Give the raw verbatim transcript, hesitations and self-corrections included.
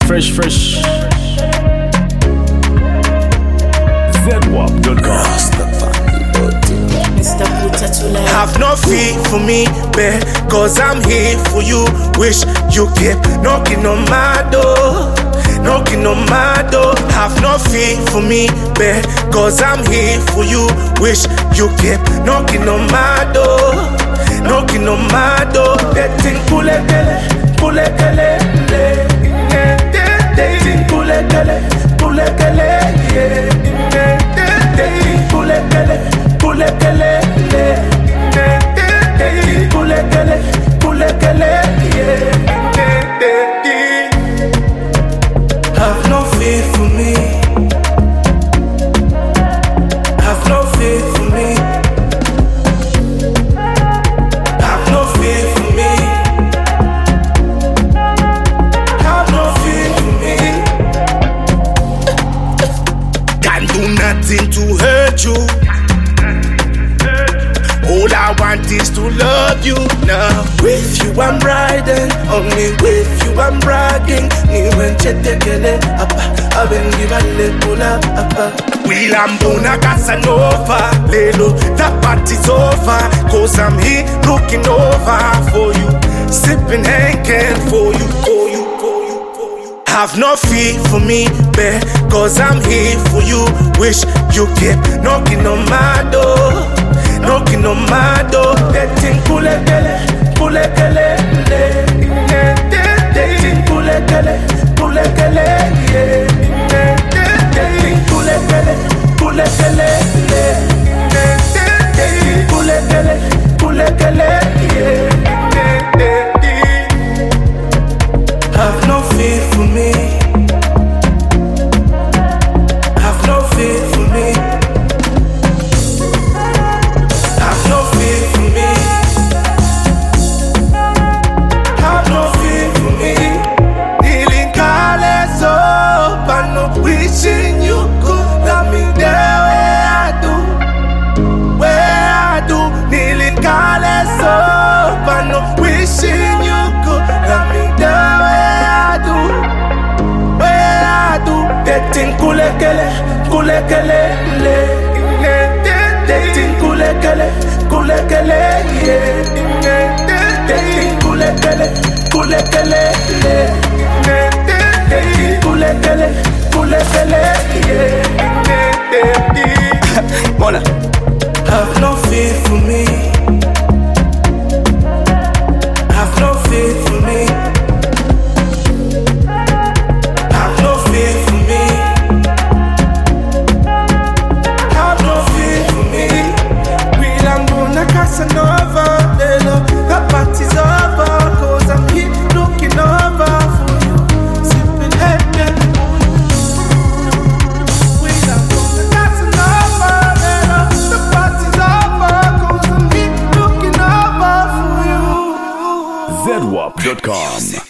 Fresh, fresh. Zedwap dot com. Have no fear for me, babe, cause I'm here for you. Wish you kept knocking on my door, knocking on my door. Have no fear for me, babe, cause I'm here for you. Wish you kept knocking on my door, knocking on my door. That thing kule kele, kule kele, yeah. That thing kule kele, kule kele, yeah. That thing kule kele, kule kele, yeah. Kule kele, kule kele, yeah. Have no fear for me. Have no fear for me. Have no fear for me. Have no fear for me. Can't do nothing to hurt you. All I want is to love you now. With you I'm riding, only with you I'm bragging. Ni when chetekele apa, abengi vale pull up apa. We lambona Casanova, lelo that party's over. Cause I'm here looking over for you, sipping Henken for you, for you, for you, for you. Have no fear for me, babe, cause I'm here for you. Wish you kept knocking on my door, knocking on my door. That thing kule kele, kule kele, yeah. That thing kule kele, kule kele, yeah. That thing kule kele, kule kele, yeah. That thing kule kele, kule kele, yeah. Have no fear for me. Have no fear for me. Wishing you could love me there where I do, where I do. Kneeling careless up, I know. Wishing you could love me there where I do, where I do. That thing kule kele, kule kele, yeah. That thing kule kele, kule kele, yeah. That thing kule kele, kule kele, yeah. That thing kule kele. Mona, have no fear for me. Have no fear for me. Have no fear for me. Have no fear for me. We lambona Casanova, the party's over. Cause I'm here looking over for you, sipping head. Zedwap dot com.